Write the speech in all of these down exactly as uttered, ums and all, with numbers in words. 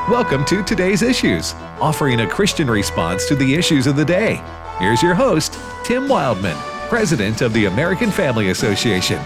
Welcome to Today's Issues, offering a Christian response to the issues of the day. Here's your host, Tim Wildman, President of the American Family Association.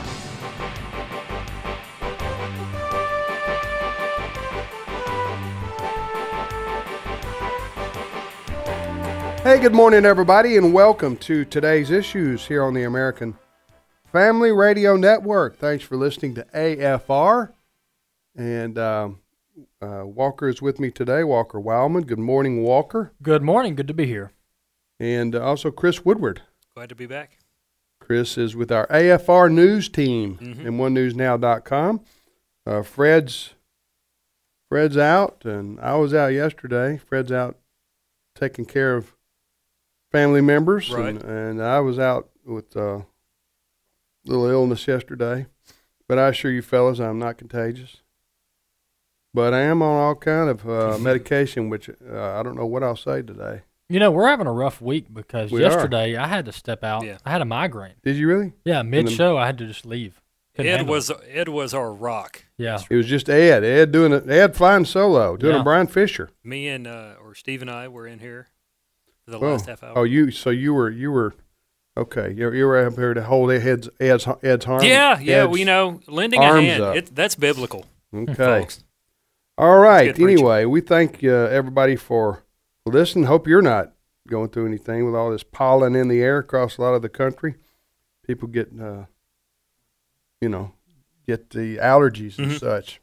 Hey, good morning, everybody, and welcome to Today's Issues here on the American Family Radio Network. Thanks for listening to A F R. And um, uh, Walker is with me today, Walker Wildman. Good morning, Walker. Good morning. Good to be here. And uh, also Chris Woodward. Glad to be back. Chris is with our A F R news team Mm-hmm. and one news now dot com. Uh, Fred's Fred's out, and I was out yesterday. Fred's out taking care of family members, Right. and, and I was out with a uh, little illness yesterday. But I assure you, fellas, I'm not contagious. But I am on all kind of uh, medication, which uh, I don't know what I'll say today. You know, we're having a rough week because We yesterday I had to step out. Yeah. I had a migraine. Did you really? Yeah, mid-show I had to just leave. Couldn't Ed handle was it. Ed was our rock. Yeah. It was just Ed. Ed doing it. Ed flying solo, doing Yeah. a Brian Fisher. Me and uh, or Steve and I were in here for the Oh. last half hour. Oh, you. So you were. You were. Okay. You, you were up here to hold Ed's Ed's Ed's arm. yeah, yeah. Ed's Well, you know, lending a arms hand. up. It, that's biblical, Okay. folks. All right. Good preaching. Anyway, we thank uh, everybody for listening. Hope you're not going through anything with all this pollen in the air across a lot of the country. People get, uh, you know, get the allergies and Mhm. such.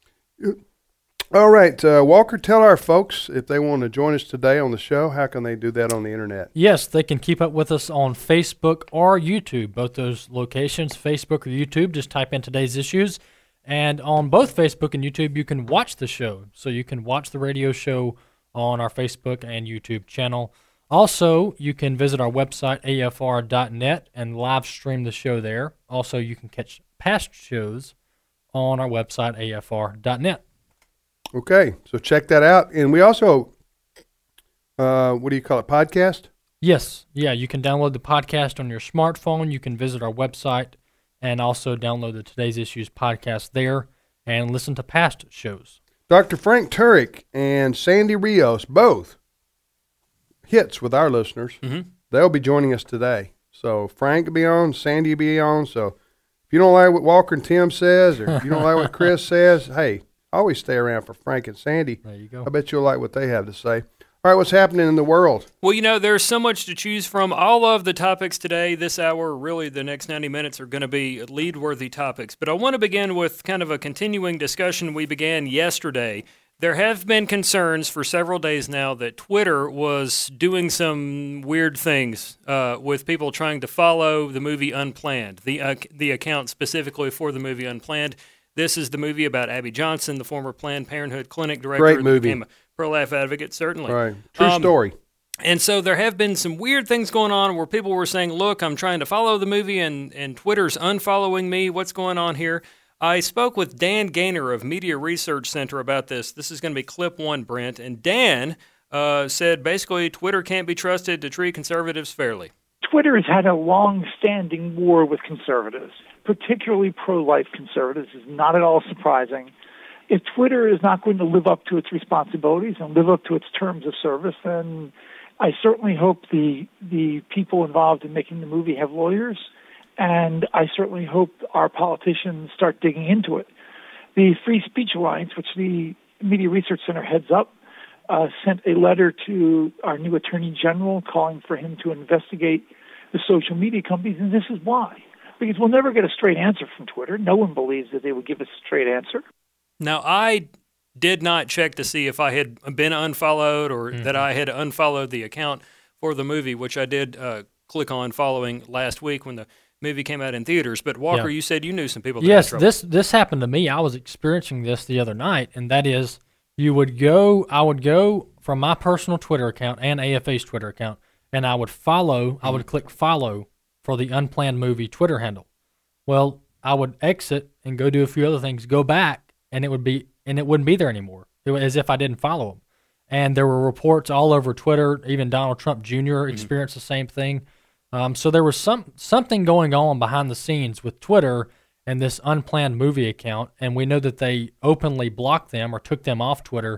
All right, uh, Walker, tell our folks if they want to join us today on the show, how can they do that on the internet? Yes, they can keep up with us on Facebook or YouTube, both those locations, Facebook or YouTube. Just type in Today's Issues. And on both Facebook and YouTube, you can watch the show. So you can watch the radio show on our Facebook and YouTube channel. Also, you can visit our website, A F R dot net, and live stream the show there. Also, you can catch past shows on our website, A F R dot net. Okay, so check that out. And we also, uh, what do you call it, podcast? Yes, yeah, you can download the podcast on your smartphone. You can visit our website and also download the Today's Issues podcast there and listen to past shows. Doctor Frank Turek and Sandy Rios, both hits with our listeners. Mhm. They'll be joining us today. So Frank will be on, Sandy will be on. So if you don't like what Walker and Tim says, or if you don't like what Chris says, hey, always stay around for Frank and Sandy. There you go. I bet you'll like what they have to say. All right, what's happening in the world? Well, you know, there's so much to choose from. All of the topics today, this hour, really the next ninety minutes are going to be lead-worthy topics. But I want to begin with kind of a continuing discussion we began yesterday. There have been concerns for several days now that Twitter was doing some weird things uh, with people trying to follow the movie Unplanned, the uh, the account specifically for the movie Unplanned. This is the movie about Abby Johnson, the former Planned Parenthood clinic director. Great that movie. became a pro-life advocate, certainly. Right, true Um, story. And so there have been some weird things going on where people were saying, look, I'm trying to follow the movie and, and Twitter's unfollowing me. What's going on here? I spoke with Dan Gaynor of Media Research Center about this. This is going to be clip one, Brent. And Dan uh, said basically Twitter can't be trusted to treat conservatives fairly. Twitter has had a long-standing war with conservatives, particularly pro-life conservatives. Is not at all surprising. If Twitter is not going to live up to its responsibilities and live up to its terms of service, then I certainly hope the the people involved in making the movie have lawyers, and I certainly hope our politicians start digging into it. The Free Speech Alliance, which the Media Research Center heads up, uh, sent a letter to our new Attorney General calling for him to investigate the social media companies, and this is why. Because we'll never get a straight answer from Twitter. No one believes that they would give us a straight answer. Now, I did not check to see if I had been unfollowed or Mm-hmm. that I had unfollowed the account for the movie, which I did uh, click on following last week when the movie came out in theaters. But Walker, Yeah. you said you knew some people that Yes, had trouble. this this happened to me. I was experiencing this the other night, and that is you would go, I would go from my personal Twitter account and A F A's Twitter account, and I would follow, mm-hmm. I would click follow for the Unplanned Movie Twitter handle. Well, I would exit and go do a few other things, go back, and it would be, and it wouldn't be there anymore. It was as if I didn't follow them. And there were reports all over Twitter. Even Donald Trump Junior experienced mm-hmm. the same thing. Um, so there was some something going on behind the scenes with Twitter and this Unplanned Movie account, and we know that they openly blocked them or took them off Twitter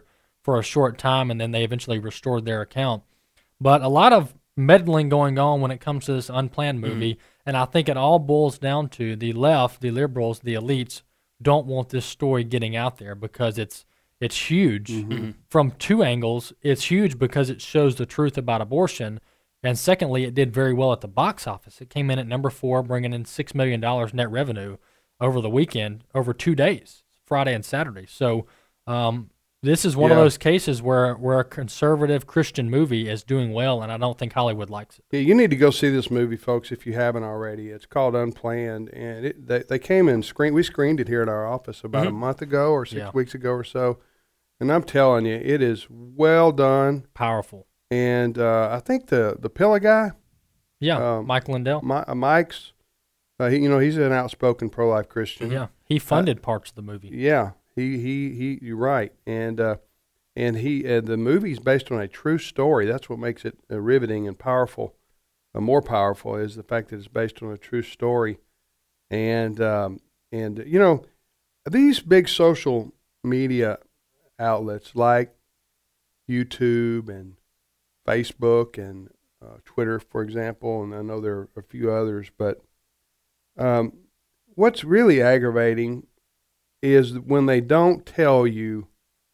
for a short time, and then they eventually restored their account. But a lot of meddling going on when it comes to this Unplanned movie, mm-hmm. and I think it all boils down to the left, the liberals, the elites don't want this story getting out there because it's it's huge mm-hmm. from two angles. It's huge because it shows the truth about abortion, and secondly, it did very well at the box office. It came in at number four, bringing in six million dollars net revenue over the weekend, over two days, Friday and Saturday. So um, this is one yeah. of those cases where, where a conservative Christian movie is doing well, and I don't think Hollywood likes it. Yeah, you need to go see this movie, folks, if you haven't already. It's called Unplanned, and it, they, they came and screened. We screened it here at our office about mm-hmm. a month ago or six yeah. weeks ago or so, and I'm telling you, it is well done. Powerful. And uh, I think the, the Pilla guy. Yeah, um, Mike Lindell. My, uh, Mike's, uh, he, you know, he's an outspoken pro-life Christian. Yeah, he funded uh, parts of the movie. Yeah, he, he, he you're right. And uh, and he uh, the movie's based on a true story. That's what makes it uh, riveting and powerful. Uh, more powerful is the fact that it's based on a true story. And, um, and you know, these big social media outlets like YouTube and Facebook and uh, Twitter, for example, and I know there are a few others, but um, what's really aggravating is when they don't tell you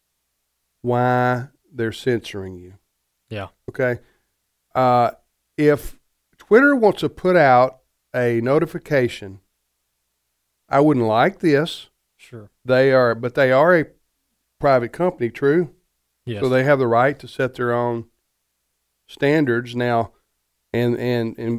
why they're censoring you. Yeah. Okay. Uh, if Twitter wants to put out a notification, I wouldn't like this. Sure. They are, but they are a private company, true? Yes. So they have the right to set their own standards now, and and and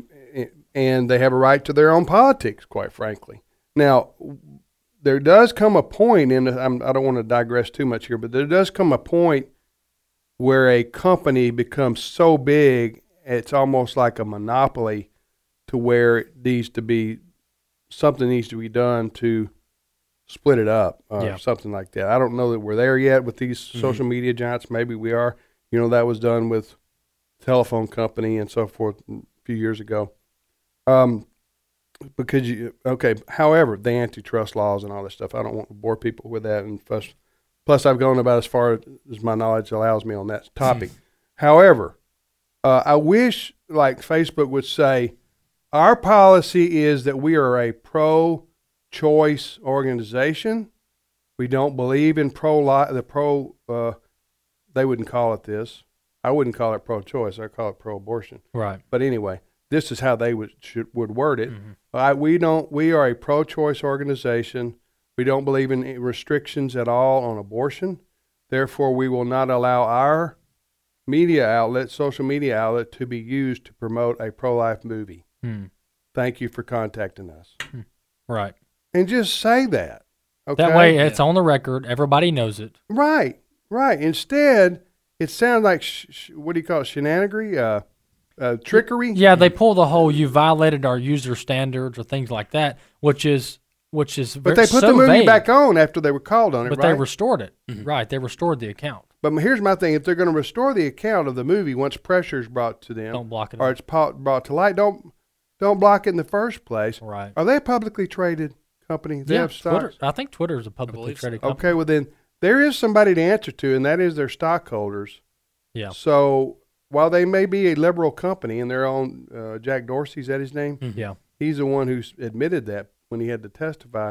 and they have a right to their own politics, quite frankly. Now, there does come a point, and I'm, I don't want to digress too much here, but there does come a point where a company becomes so big, it's almost like a monopoly, to where it needs to be something needs to be done to split it up, or yeah. something like that. I don't know that we're there yet with these mm-hmm. social media giants. Maybe we are. You know, that was done with telephone company and so forth a few years ago. Um, because you, okay, however, the antitrust laws and all this stuff, I don't want to bore people with that. And plus, plus I've gone about as far as my knowledge allows me on that topic. However, uh, I wish, like Facebook would say, our policy is that we are a pro-choice organization. We don't believe in pro-life, the pro, uh, they wouldn't call it this. I wouldn't call it pro-choice. I call it pro-abortion. Right. But anyway, this is how they would should, would word it. Mm-hmm. I, we don't. We are a pro-choice organization. We don't believe in restrictions at all on abortion. Therefore, we will not allow our media outlet, social media outlet, to be used to promote a pro-life movie. Hmm. Thank you for contacting us. Hmm. Right. And just say that. Okay? That way, it's yeah. on the record. Everybody knows it. Right. Right. Instead, it sounds like, sh- sh- what do you call it, shenanigans, uh, uh, trickery? Yeah, they pull the whole, you violated our user standards or things like that, which is which is But very, they put so the movie vague. back on after they were called on it, But right? they restored it. Mm-hmm. Right, they restored the account. But here's my thing. If they're going to restore the account of the movie once pressure is brought to them, Don't block it. or it's brought to light, don't don't block it in the first place. Right. Are they a publicly traded company? They yeah, have stocks? Twitter. I think Twitter is a publicly traded so. company. Okay, well then, there is somebody to answer to, and that is their stockholders. Yeah. So while they may be a liberal company and they're on, uh, Jack Dorsey, is that his name? Mm-hmm. Yeah. He's the one who admitted that when he had to testify.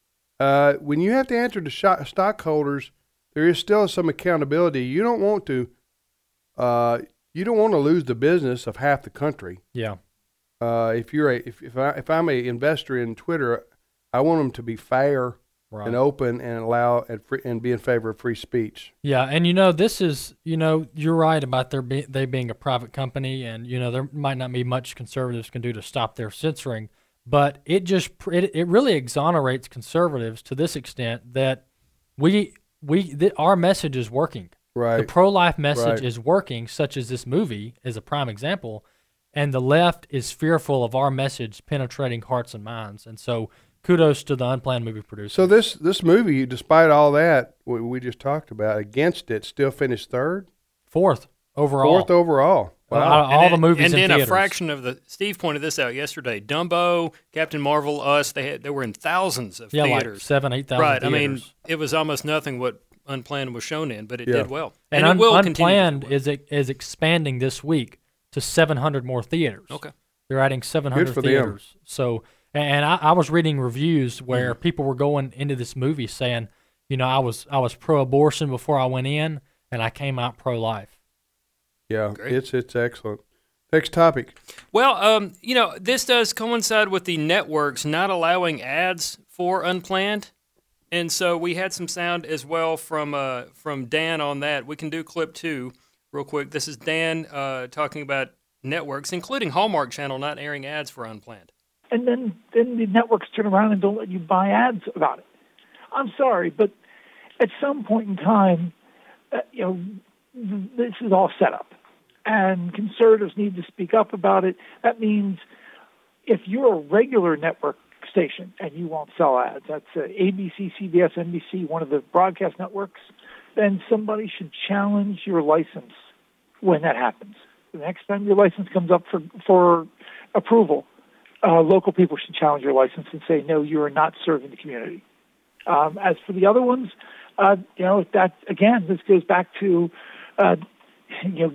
Uh, when you have to answer to sh- stockholders, there is still some accountability. You don't want to, uh, you don't want to lose the business of half the country. Yeah. Uh, if you're a, if if, I, if I'm a investor in Twitter, I want them to be fair. Right. And open and allow and free, and be in favor of free speech. Yeah, and you know this is you know you're right about their be, they being a private company, and you know there might not be much conservatives can do to stop their censoring, but it just it, it really exonerates conservatives to this extent that we we th- our message is working. Right. The pro-life message right. is working, such as this movie is a prime example, and the left is fearful of our message penetrating hearts and minds, and so. Kudos to the Unplanned movie producer. So this this movie, despite all that what we just talked about, against it, still finished third? Fourth overall. Fourth overall. Wow. Out of all and the movies and in then theaters. a fraction of the, Steve pointed this out yesterday, Dumbo, Captain Marvel, Us, they had they were in thousands of yeah, theaters. like seven, eight thousand Right, theaters. I mean, it was almost nothing what Unplanned was shown in, but it Yeah. did well. And, And, Un- it will continue to Unplanned do well. is is expanding this week to seven hundred more theaters. Okay. They're adding seven hundred for them. theaters. So, and I, I was reading reviews where Mm-hmm. people were going into this movie saying, you know, I was I was pro-abortion before I went in, and I came out pro-life. Yeah, Great. it's it's excellent. Next topic. Well, um, you know, this does coincide with the networks not allowing ads for Unplanned. And so we had some sound as well from uh, from Dan on that. We can do clip two real quick. This is Dan uh, talking about networks, including Hallmark Channel, not airing ads for Unplanned. And then, then the networks turn around and don't let you buy ads about it. I'm sorry, but at some point in time, uh, you know, th- this is all set up. And conservatives need to speak up about it. That means if you're a regular network station and you won't sell ads, that's uh, A B C, C B S, N B C, one of the broadcast networks, then somebody should challenge your license when that happens. The next time your license comes up for, for approval, uh, local people should challenge your license and say, no, you are not serving the community. Um, as for the other ones, uh, you know, that, again, this goes back to, uh, you know,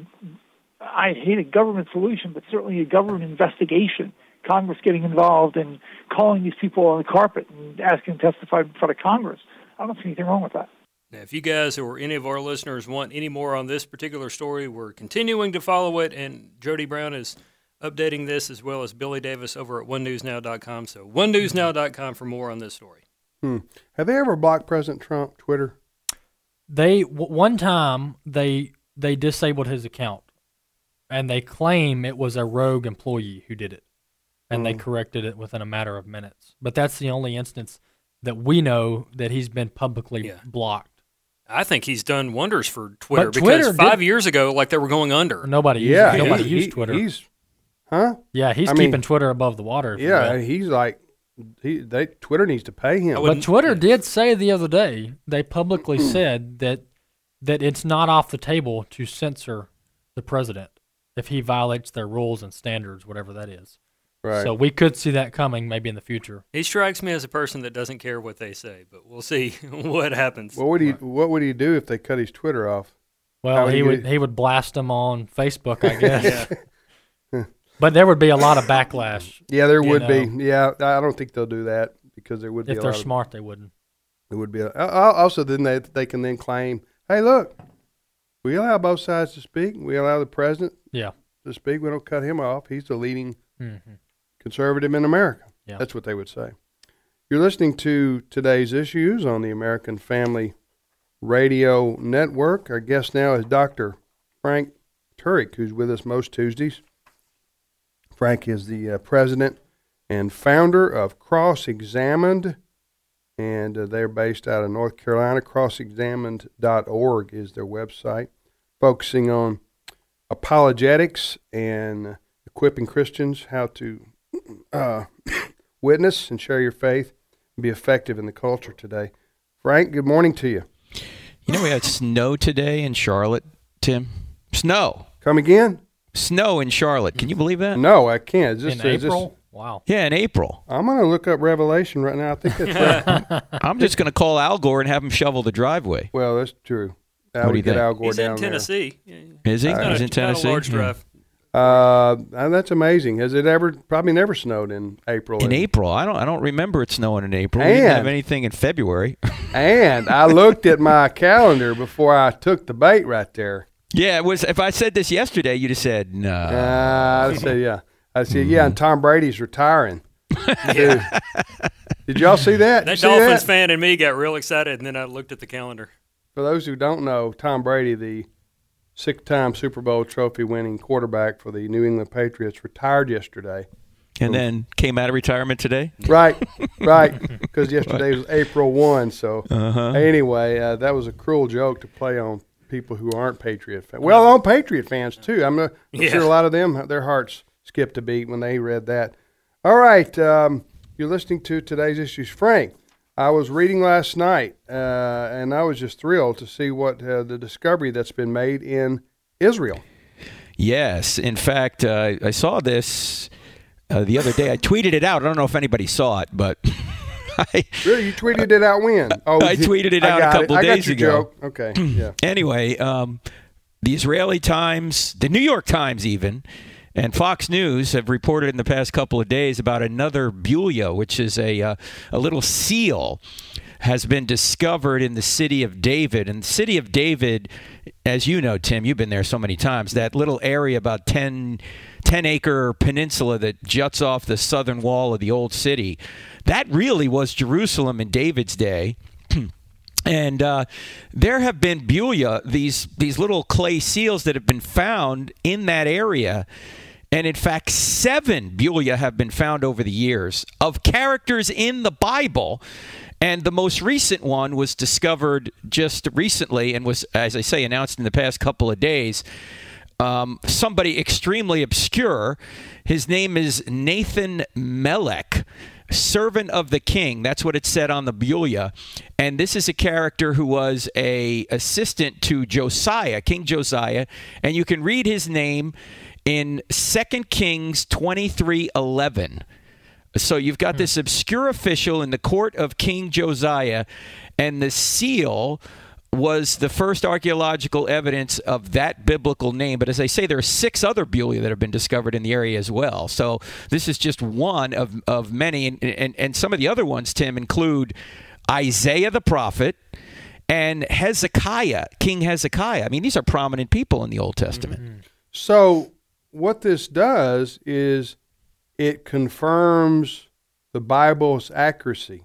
I hate a government solution, but certainly a government investigation. Congress getting involved and calling these people on the carpet and asking them to testify in front of Congress. I don't see anything wrong with that. Now, if you guys or any of our listeners want any more on this particular story, we're continuing to follow it, and Jody Brown is updating this as well as Billy Davis over at one news now dot com. So one news now dot com for more on this story. Hmm. Have they ever blocked President Trump Twitter? They w- one time they they disabled his account, and they claim it was a rogue employee who did it, and they corrected it within a matter of minutes. But that's the only instance that we know that he's been publicly Yeah. blocked. I think he's done wonders for Twitter But because Twitter five did- years ago, like they were going under. Nobody Yeah, used, nobody he- used he- Twitter. He's, huh? yeah, he's I mean- keeping Twitter above the water. if you Yeah, will. he's like, he. They Twitter needs to pay him. I would- But Twitter yeah. did say the other day, they publicly said that that it's not off the table to censor the president if he violates their rules and standards, whatever that is. Right. So we could see that coming maybe in the future. He strikes me as a person that doesn't care what they say, but we'll see what happens. what would he What would he do if they cut his Twitter off? How Well, would he you would get it? he would blast them on Facebook, I guess. Yeah. But there would be a lot of backlash. Yeah, there You would know. be. Yeah, I don't think they'll do that because there would be If a they're lot of, smart, they wouldn't. It would be. A, al- also, then they they can then claim, hey, look, we allow both sides to speak. We allow the president Yeah. to speak. We don't cut him off. He's the leading hmm conservative in America. Yeah. That's what they would say. You're listening to today's issues on the American Family Radio Network. Our guest now is Doctor Frank Turek, who's with us most Tuesdays. Frank is the uh, president and founder of Cross Examined, and uh, they're based out of North Carolina. cross examined dot org is their website, focusing on apologetics and equipping Christians how to uh, witness and share your faith and be effective in the culture today. Frank, good morning to you. You know, we had snow today in Charlotte, Tim. Snow. Come again? Snow in Charlotte. Can you believe that? No, I can't. Is this, In is this- April? Wow. Yeah, in April. I'm going to look up Revelation right now. I think that's right. I'm just going to call Al Gore and have him shovel the driveway. Well, that's true. I What do would you get think? Al Gore He's down in Tennessee. Yeah. Is he? Not He's a- in Tennessee. Not a large Yeah. drive. there. Uh, and that's amazing. Has it ever? Probably never snowed in April. In April, I don't. I don't remember it snowing in April. We didn't have And- anything in February. And I looked at my calendar before I took the bait right there. Yeah, it was. If I said this yesterday, you'd have said no. Uh, I said, yeah. I said, yeah. And Tom Brady's retiring. Dude, did y'all see that? That You see Dolphins that? fan and me got real excited, and then I looked at the calendar. For those who don't know, Tom Brady, the six-time Super Bowl trophy-winning quarterback for the New England Patriots, retired yesterday. And then came out of retirement today. Right, right. Because yesterday was April first. So Uh-huh. anyway, uh, that was a cruel joke to play on people who aren't Patriot fans. Well, on Patriot fans too. I'm, not, I'm Yeah. sure a lot of them, their hearts skipped a beat when they read that. All right, um, you're listening to today's issues, Frank. I was reading last night, uh, and I was just thrilled to see what uh, the discovery that's been made in Israel. Yes. In fact, uh, I saw this uh, the other day. I tweeted it out. I don't know if anybody saw it, but I, Really, you tweeted it out when? Oh, I tweeted it I out a got couple it. I got days your ago. Joke. Okay, yeah. Anyway, um, the Israeli Times, the New York Times even, and Fox News have reported in the past couple of days about another Beulah, which is a uh, a little seal, has been discovered in the city of David. And the city of David, as you know, Tim, you've been there so many times, that little area, about ten, ten acre peninsula that juts off the southern wall of the old city, that really was Jerusalem in David's day. And uh, there have been Beulah, these these little clay seals that have been found in that area. And in fact, seven Beulah have been found over the years of characters in the Bible. And the most recent one was discovered just recently and was, as I say, announced in the past couple of days. Um, somebody extremely obscure. His name is Nathan Melech, servant of the king. That's what it said on the Beulah. And this is a character who was a assistant to Josiah, King Josiah. And you can read his name in Second Kings twenty-three eleven. So you've got this obscure official in the court of King Josiah, and the seal was the first archaeological evidence of that biblical name. But as I say, there are six other Beulah that have been discovered in the area as well. So this is just one of, of many. And, and, and some of the other ones, Tim, include Isaiah the prophet and Hezekiah, King Hezekiah. I mean, these are prominent people in the Old Testament. Mm-hmm. So what this does is it confirms the Bible's accuracy.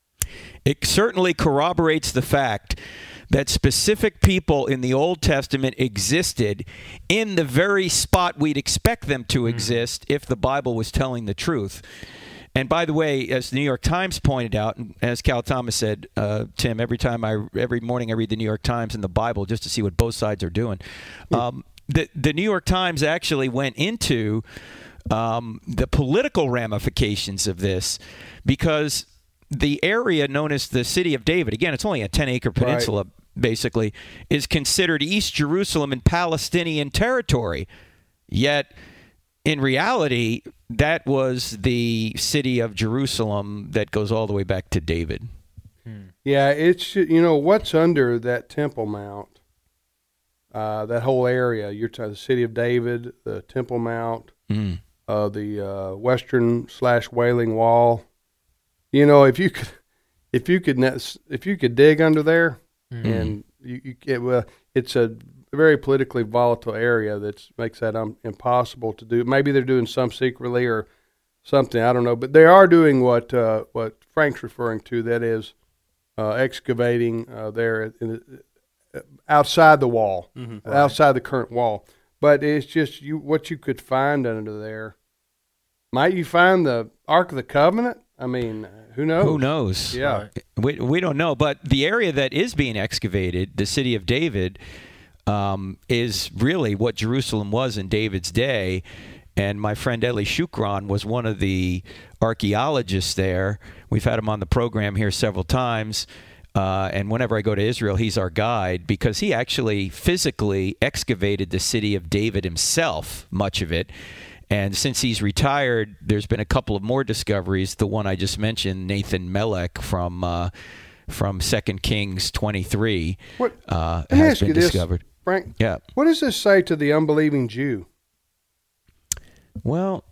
It certainly corroborates the fact that specific people in the Old Testament existed in the very spot we'd expect them to exist if the Bible was telling the truth. And by the way, as the New York Times pointed out, and as Cal Thomas said, uh, Tim, every time I, every morning I read the New York Times and the Bible just to see what both sides are doing. Um, the the New York Times actually went into um, the political ramifications of this, because the area known as the City of David, again, it's only a ten acre peninsula, right, basically, is considered East Jerusalem and Palestinian territory. Yet, in reality, that was the city of Jerusalem that goes all the way back to David. Hmm. Yeah, it's, you know, what's under that Temple Mount, uh, that whole area, you're talking the City of David, the Temple Mount, mm. uh, the uh, Western slash Wailing Wall. You know, if you could, if you could, if you could dig under there, mm-hmm. and you, you it, well, it's a very politically volatile area that makes that um, impossible to do. Maybe they're doing some secretly or something, I don't know. But they are doing what uh, what Frank's referring to. That is uh, excavating uh, there in the, outside the wall, mm-hmm. right. outside the current wall. But it's just you what you could find under there. Might you find the Ark of the Covenant? I mean, who knows? Who knows? Yeah. We, we don't know. But the area that is being excavated, the City of David, um, is really what Jerusalem was in David's day. And my friend Eli Shukran was one of the archaeologists there. We've had him on the program here several times. Uh, and whenever I go to Israel, he's our guide, because he actually physically excavated the City of David himself, much of it. And since he's retired, there's been a couple of more discoveries. The one I just mentioned, Nathan Melech from uh, from Second Kings twenty-three, what, uh, let me has ask been you this, discovered. Frank, yeah. What does this say to the unbelieving Jew? Well,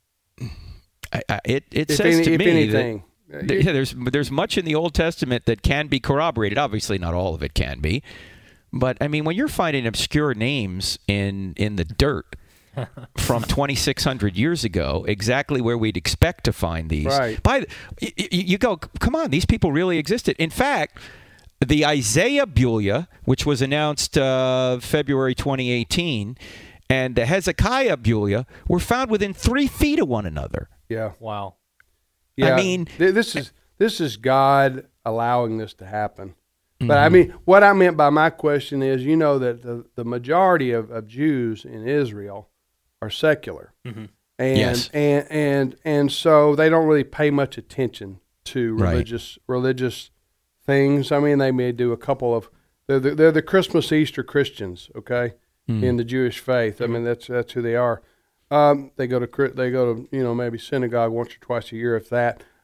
I, I, it it if says any, to if me anything. that th- yeah, there's there's much in the Old Testament that can be corroborated. Obviously, not all of it can be, but I mean, when you're finding obscure names in in the dirt from twenty-six hundred years ago, exactly where we'd expect to find these. Right. By the, you, you go, come on, these people really existed. In fact, the Isaiah Beulah, which was announced uh, February twenty eighteen, and the Hezekiah Beulah were found within three feet of one another. Yeah. Wow. Yeah. I mean, th- this is this is God allowing this to happen. But mm-hmm. I mean, what I meant by my question is, you know, that the, the majority of, of Jews in Israel are secular, mm-hmm. and, yes. and and and so they don't really pay much attention to religious right. religious things. I mean, they may do a couple of they're the, they're the Christmas Easter Christians, okay, mm. in the Jewish faith. I mean, that's that's who they are. Um, they go to they go to you know maybe synagogue once or twice a year, if that.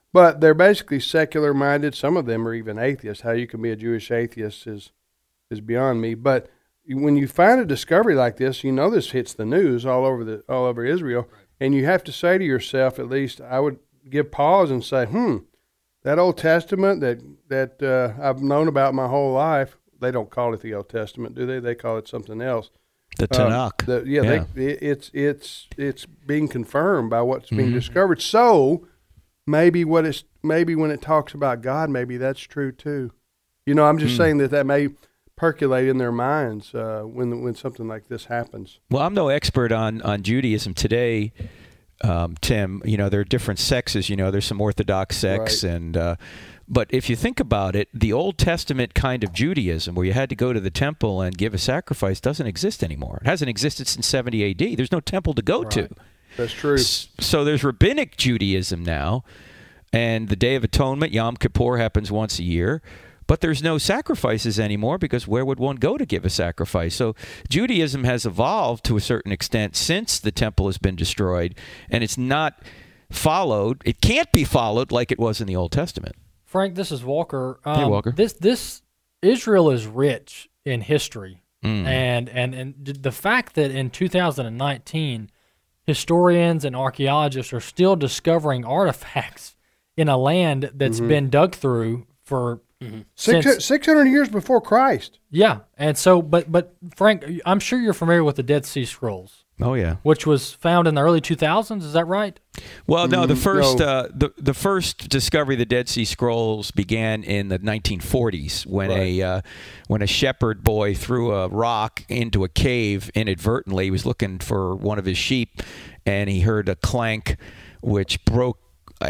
But they're basically secular-minded. Some of them are even atheists. How you can be a Jewish atheist is is beyond me. But when you find a discovery like this, you know this hits the news all over the all over Israel, right. And you have to say to yourself, at least I would give pause and say, hmm, that Old Testament that that uh, I've known about my whole life, they don't call it the Old Testament, do they? They call it something else. The Tanakh. Um, the, yeah, yeah. They, it's it's it's being confirmed by what's being mm-hmm. discovered. So maybe what it's maybe when it talks about God, maybe that's true too. You know, I'm just mm. saying that that may percolate in their minds uh, when when something like this happens. Well, I'm no expert on on Judaism today, um, Tim. You know, there are different sects. You know, there's some Orthodox sects, right. and uh, but if you think about it, the Old Testament kind of Judaism, where you had to go to the temple and give a sacrifice, doesn't exist anymore. It hasn't existed since seventy A D. There's no temple to go right. to. That's true. So there's rabbinic Judaism now, and the Day of Atonement, Yom Kippur, happens once a year. But there's no sacrifices anymore because where would one go to give a sacrifice? So Judaism has evolved to a certain extent since the temple has been destroyed, and it's not followed. It can't be followed like it was in the Old Testament. Frank, this is Walker. Um, hey, Walker. This this Israel is rich in history, mm. and and and the fact that in two thousand nineteen, historians and archaeologists are still discovering artifacts in a land that's mm-hmm. been dug through for mm-hmm. Six, six hundred years before Christ. Yeah, and so, but but Frank, I'm sure you're familiar with the Dead Sea Scrolls. Oh yeah, which was found in the early two thousands. Is that right? Well, no. The first no. uh, the the first discovery of the Dead Sea Scrolls began in the nineteen forties when right. a uh, when a shepherd boy threw a rock into a cave inadvertently. He was looking for one of his sheep, and he heard a clank, which broke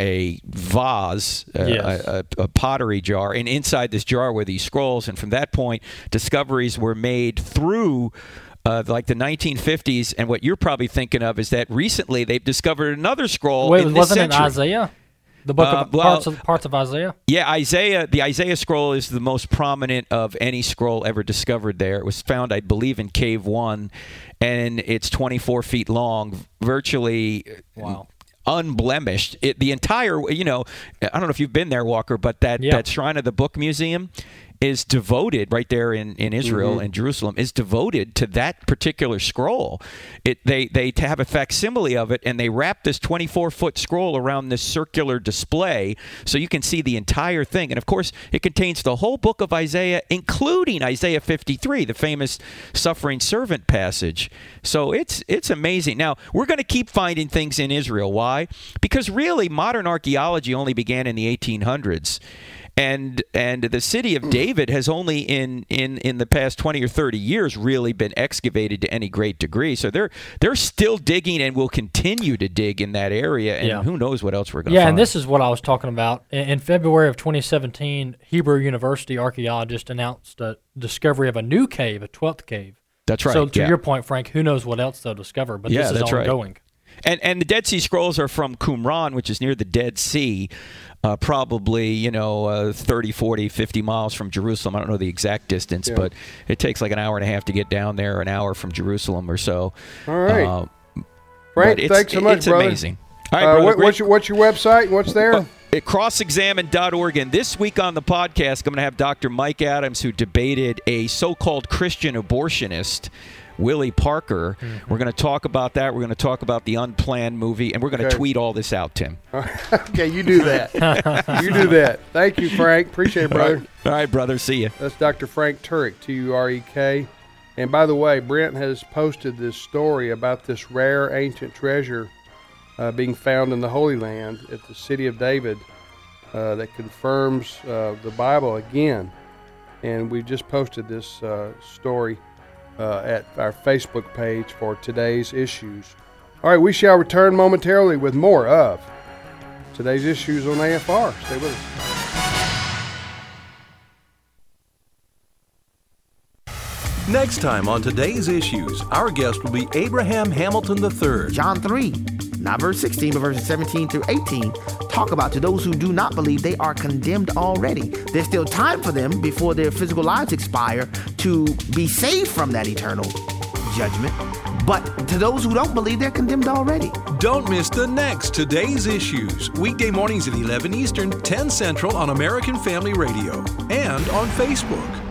a vase, uh, yes. a, a, a pottery jar, and inside this jar were these scrolls. And from that point, discoveries were made through uh, like the nineteen fifties. And what you're probably thinking of is that recently they've discovered another scroll. Wait, in wasn't this it century. Isaiah? The book uh, of well, parts of parts of Isaiah. Yeah, Isaiah. The Isaiah scroll is the most prominent of any scroll ever discovered there. It was found, I believe, in Cave One, and it's twenty-four feet long, virtually. Wow. Unblemished. It, the entire, you know, I don't know if you've been there, Walker, but that, yeah. that Shrine of the Book Museum is devoted, right there in, in Israel mm-hmm. and Jerusalem, is devoted to that particular scroll. It They they have a facsimile of it, and they wrap this twenty-four foot scroll around this circular display so you can see the entire thing. And, of course, it contains the whole book of Isaiah, including Isaiah fifty-three, the famous suffering servant passage. So it's it's amazing. Now, we're going to keep finding things in Israel. Why? Because, really, modern archaeology only began in the eighteen hundreds. And and the city of David has only in, in, in the past twenty or thirty years really been excavated to any great degree. So they're they're still digging and will continue to dig in that area. And yeah. who knows what else we're going to yeah, find. and this is what I was talking about. In, in February of twenty seventeen, Hebrew University archaeologists announced a discovery of a new cave, a twelfth cave. That's right. So to yeah. your point, Frank, who knows what else they'll discover, but yeah, this is that's ongoing. Right. And and the Dead Sea Scrolls are from Qumran, which is near the Dead Sea, uh, probably, you know, uh, thirty, forty, fifty miles from Jerusalem. I don't know the exact distance, yeah. but it takes like an hour and a half to get down there, an hour from Jerusalem or so. All right. Uh, Frank, it's, thanks so much, it's brother. It's amazing. All right, uh, brother, what, what's, your, what's your website? What's there? Uh, at cross examine dot org. And this week on the podcast, I'm going to have Doctor Mike Adams, who debated a so-called Christian abortionist, Willie Parker. Mm-hmm. We're going to talk about that. We're going to talk about the Unplanned movie, and we're going to okay. tweet all this out, Tim. Okay, you do that. You do that. Thank you, Frank. Appreciate it, brother. All right, all right brother. See you. That's Doctor Frank Turek, T U R E K. And by the way, Brent has posted this story about this rare ancient treasure uh, being found in the Holy Land at the city of David uh, that confirms uh, the Bible again. And we just posted this uh, story Uh, at our Facebook page for today's issues. All right, we shall return momentarily with more of today's issues on A F R. Stay with us. Next time on today's issues, our guest will be Abraham Hamilton the third. John three, not verse sixteen, but verses seventeen through eighteen, talk about to those who do not believe they are condemned already. There's still time for them before their physical lives expire to be saved from that eternal judgment. But to those who don't believe, they're condemned already. Don't miss the next Today's Issues, weekday mornings at eleven Eastern, ten Central on American Family Radio and on Facebook.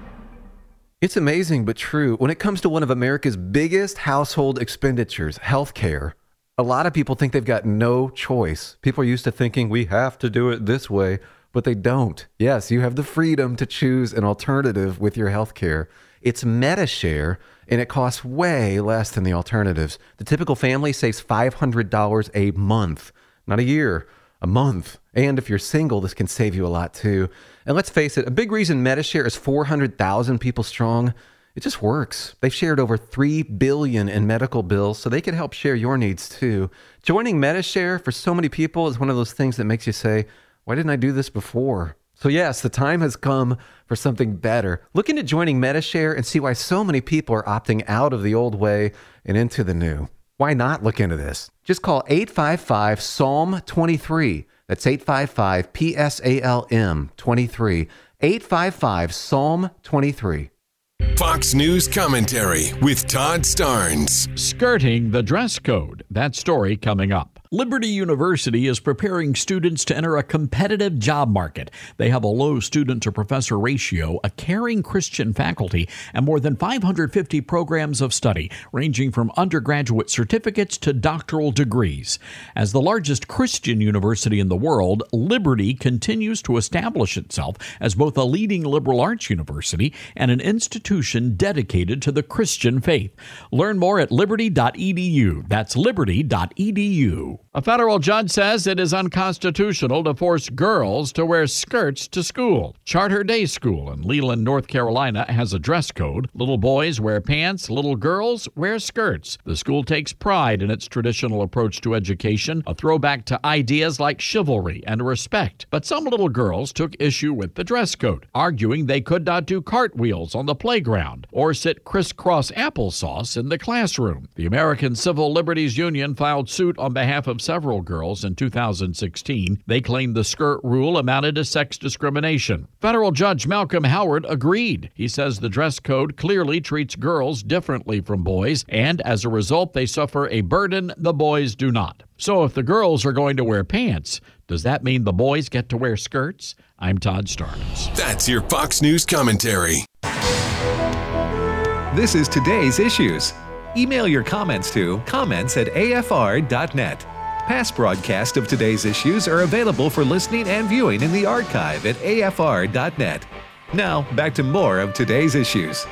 It's amazing but true. When it comes to one of America's biggest household expenditures, healthcare, a lot of people think they've got no choice. People are used to thinking we have to do it this way, but they don't. Yes, you have the freedom to choose an alternative with your healthcare. It's Medi-Share, and it costs way less than the alternatives. The typical family saves five hundred dollars a month, not a year, a month. And if you're single, this can save you a lot too. And let's face it, a big reason Medi-Share is four hundred thousand people strong, it just works. They've shared over three billion dollars in medical bills, so they can help share your needs too. Joining Medi-Share for so many people is one of those things that makes you say, why didn't I do this before? So yes, the time has come for something better. Look into joining Medi-Share and see why so many people are opting out of the old way and into the new. Why not look into this? Just call eight five five S A L M twenty-three. That's eight five five P S A L M twenty-three. eight five five S A L M twenty-three. Fox News Commentary with Todd Starnes. Skirting the dress code. That story coming up. Liberty University is preparing students to enter a competitive job market. They have a low student-to-professor ratio, a caring Christian faculty, and more than five hundred fifty programs of study, ranging from undergraduate certificates to doctoral degrees. As the largest Christian university in the world, Liberty continues to establish itself as both a leading liberal arts university and an institution dedicated to the Christian faith. Learn more at liberty dot e d u. That's liberty dot e d u. A federal judge says it is unconstitutional to force girls to wear skirts to school. Charter Day School in Leland, North Carolina has a dress code. Little boys wear pants, little girls wear skirts. The school takes pride in its traditional approach to education, a throwback to ideas like chivalry and respect. But some little girls took issue with the dress code, arguing they could not do cartwheels on the playground or sit crisscross applesauce in the classroom. The American Civil Liberties Union filed suit on behalf of several girls in two thousand sixteen. They claimed the skirt rule amounted to sex discrimination. Federal Judge Malcolm Howard agreed. He says the dress code clearly treats girls differently from boys, and as a result, they suffer a burden the boys do not. So if the girls are going to wear pants, does that mean the boys get to wear skirts? I'm Todd Starnes. That's your Fox News Commentary. This is Today's Issues. Email your comments to comments at a f r dot net. Past broadcasts of Today's Issues are available for listening and viewing in the archive at a f r dot net. Now, back to more of Today's Issues.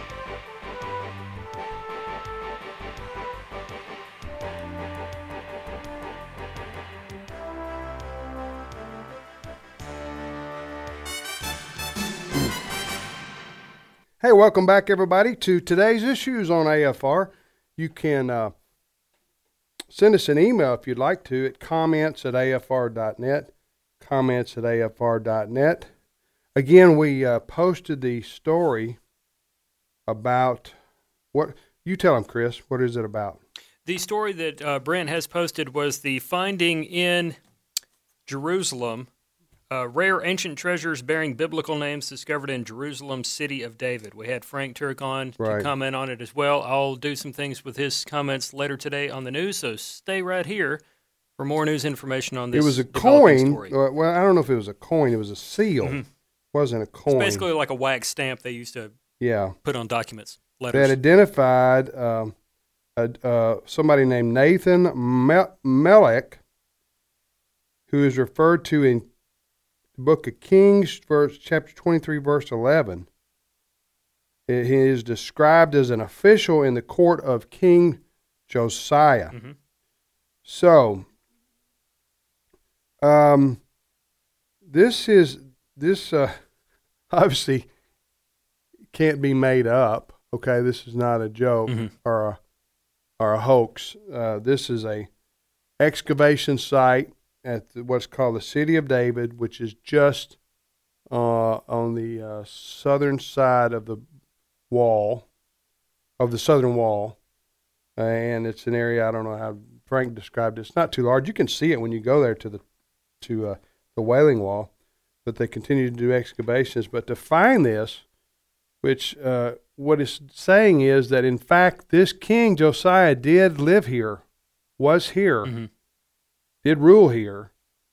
Hey, welcome back, everybody, to Today's Issues on A F R. You can uh, send us an email if you'd like to at comments at a f r dot net, comments at a f r dot net. Again, we uh, posted the story about what, you tell them, Chris, what is it about? The story that uh, Brent has posted was the finding in Jerusalem, uh, rare ancient treasures bearing biblical names discovered in Jerusalem, city of David. We had Frank Turk on Right. to comment on it as well. I'll do some things with his comments later today on the news, so stay right here for more news information on this. It was a developing coin. story. uh, Well, I don't know if it was a coin. It was a seal. Mhm. It wasn't a coin. It's basically like a wax stamp they used to yeah. put on documents, That letters. identified um, a, uh, somebody named Nathan Mel- Melech, who is referred to in the book of Kings, verse, chapter twenty-three, verse eleven. He is described as an official in the court of King Josiah. Mhm. So, um, this is this uh, obviously can't be made up. Okay, this is not a joke Mhm. or a or a hoax. Uh, this is a excavation site at the, what's called the City of David, which is just uh, on the uh, southern side of the wall, of the southern wall. And it's an area, I don't know how Frank described it. It's not too large. You can see it when you go there to the to uh, the Wailing Wall, but they continue to do excavations. But to find this which uh, what it's saying is that, in fact, this king, Josiah, did live here, was here, Mm-hmm. did rule here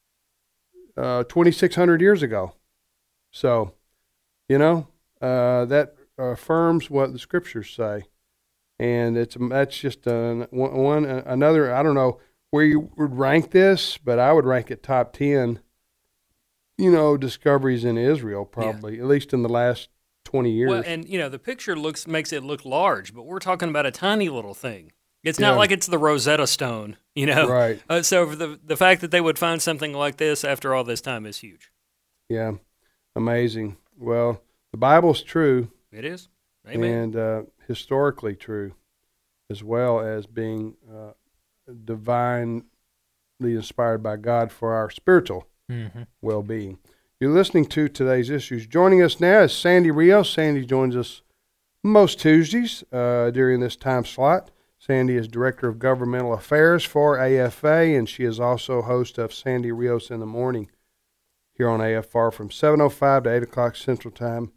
uh, twenty-six hundred years ago. So, you know, uh, that affirms what the scriptures say. And it's that's just uh, one, one another, I don't know where you would rank this, but I would rank it top ten, you know, discoveries in Israel, probably, yeah. at least in the last twenty years. Well, and, you know, the picture looks makes it look large, but we're talking about a tiny little thing. It's Yeah. not like it's the Rosetta Stone, you know? Right. Uh, so for the, the fact that they would find something like this after all this time is huge. Yeah, amazing. Well, the Bible's true. It is. Amen. And uh, historically true, as well as being uh, divinely inspired by God for our spiritual Mm-hmm. well-being. You're listening to Today's Issues. Joining us now is Sandy Rios. Sandy joins us most Tuesdays uh, during this time slot. Sandy is Director of Governmental Affairs for A F A, and she is also host of Sandy Rios in the Morning here on A F R from seven oh five to eight o'clock Central Time,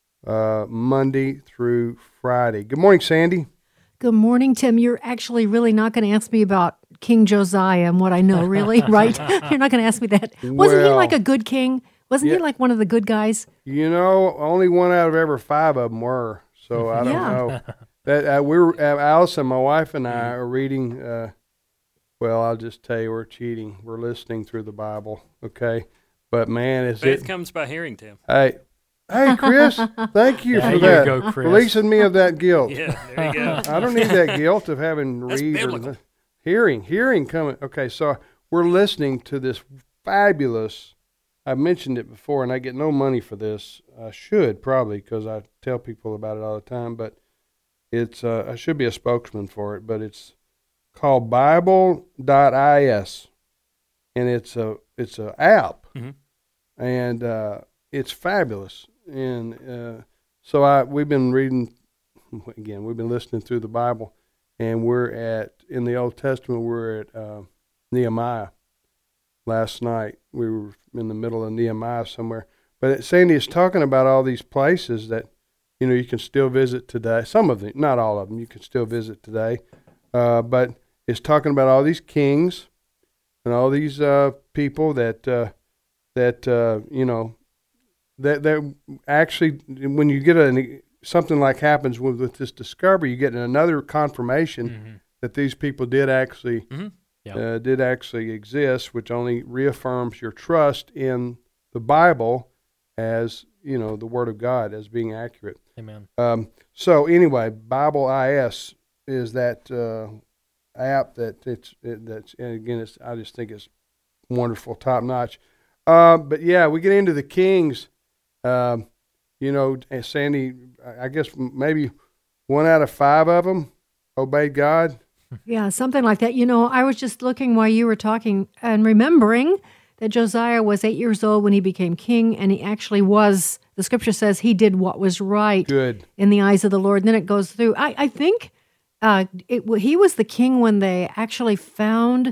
uh, Monday through Friday. Good morning, Sandy. Good morning, Tim. You're actually really not going to ask me about King Josiah and what I know, really, right? You're not going to ask me that. Wasn't Well, he like a good king? Wasn't yeah. he like one of the good guys? You know, only one out of every five of them were, so I don't Yeah. know. That uh, we were, uh, Allison, my wife, and I are reading. Uh, well, I'll just tell you, we're cheating. We're listening through the Bible, okay? But man, is Faith it? comes by hearing, Tim. Hey, hey, Chris, thank you There for you that, go, Chris. releasing me of that guilt. Yeah, there you go. I don't need that guilt of having That's read or biblical. hearing, hearing coming. Okay, so we're listening to this fabulous. I've mentioned it before, and I get no money for this. I should probably, because I tell people about it all the time. But it's uh, I should be a spokesman for it. But it's called Bible dot I S, and it's a it's a app, Mhm. and uh, it's fabulous. And uh, so I we've been reading again. We've been listening through the Bible, and we're at in the Old Testament. We're at uh, Nehemiah. Last night we were in the middle of Nehemiah somewhere. But Sandy is talking about all these places that you know you can still visit today. Some of them, not all of them, you can still visit today. Uh, but it's talking about all these kings and all these uh, people that uh, that uh, you know that that actually when you get a something like happens with, with this discovery, you get another confirmation Mm-hmm. that these people did actually Mhm. Yeah. uh, did actually exist, which only reaffirms your trust in the Bible as you know the Word of God as being accurate. Amen. Um, so anyway, Bible dot I S is that uh, app that it's it, that's and again it's I just think it's wonderful, top notch. Uh, but yeah, we get into the kings. Um, you know, and Sandy, I guess maybe one out of five of them obeyed God. Yeah, something like that. You know, I was just looking while you were talking and remembering that Josiah was eight years old when he became king, and he actually was, the scripture says he did what was right Good. in the eyes of the Lord. And then it goes through. I, I think uh, it, he was the king when they actually found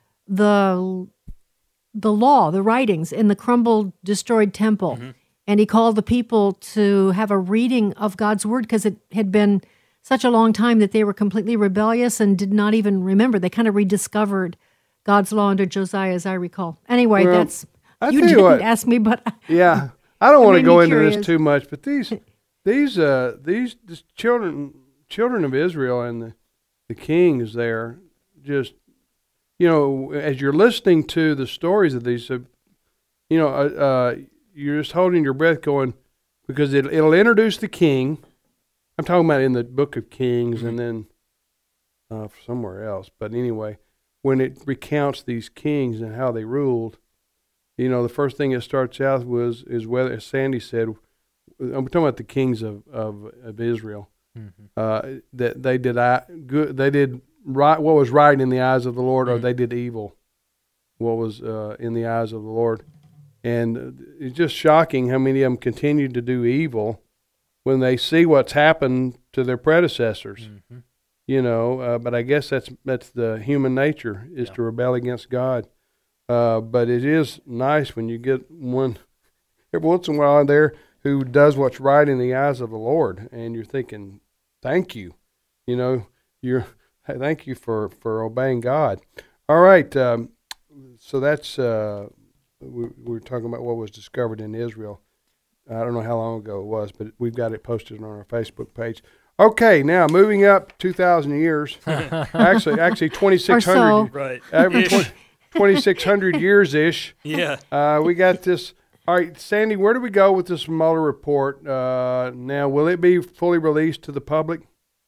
the the law, the writings in the crumbled, destroyed temple. Mm-hmm. And he called the people to have a reading of God's word because it had been such a long time that they were completely rebellious and did not even remember. They kind of rediscovered God's law under Josiah, as I recall. Anyway, Well, that's I you tell you didn't what. ask me, but Yeah, I don't It want to made go me into curious. this too much, but these these uh these, these children children of Israel and the the kings there just you know as you're listening to the stories of these, uh, you know, uh, uh, you're just holding your breath, going because it it'll introduce the king. I'm talking about in the Book of Kings and then uh, somewhere else, but anyway, when it recounts these kings and how they ruled. You know, the first thing it starts out was is whether, as Sandy said, I'm talking about the kings of, of, of Israel. Mm-hmm. Uh, that they did I, good. They did right. What was right in the eyes of the Lord, Mm-hmm. or they did evil. What was uh, in the eyes of the Lord, and it's just shocking how many of them continued to do evil when they see what's happened to their predecessors. Mm-hmm. You know, uh, but I guess that's that's the human nature is Yeah. to rebel against God. Uh, but it is nice when you get one every once in a while there who does what's right in the eyes of the Lord, and you're thinking, thank you, you know, you're thank you for, for obeying God. All right, um, so that's uh, we, we were talking about what was discovered in Israel. I don't know how long ago it was, but we've got it posted on our Facebook page. Okay, now moving up two thousand years, actually, actually twenty-six hundred, right? twenty-six hundred years ish. Yeah. Uh, we got this. All right, Sandy, where do we go with this Mueller report? Uh, now, will it be fully released to the public?